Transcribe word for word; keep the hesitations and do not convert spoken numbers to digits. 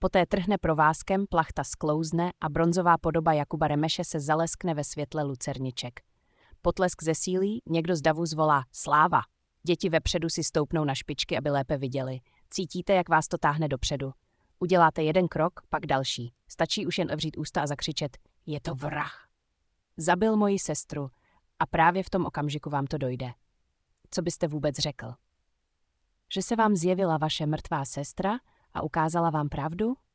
Poté trhne provázkem, plachta sklouzne a bronzová podoba Jakuba Remeše se zaleskne ve světle lucerniček. Potlesk zesílí, někdo z davu zvolá sláva. Děti vepředu si stoupnou na špičky, aby lépe viděli. Cítíte, jak vás to táhne dopředu. Uděláte jeden krok, pak další. Stačí už jen otevřít ústa a zakřičet: je to vrah. Zabil moji sestru a právě v tom okamžiku vám to dojde. Co byste vůbec řekl? Že se vám zjevila vaše mrtvá sestra a ukázala vám pravdu?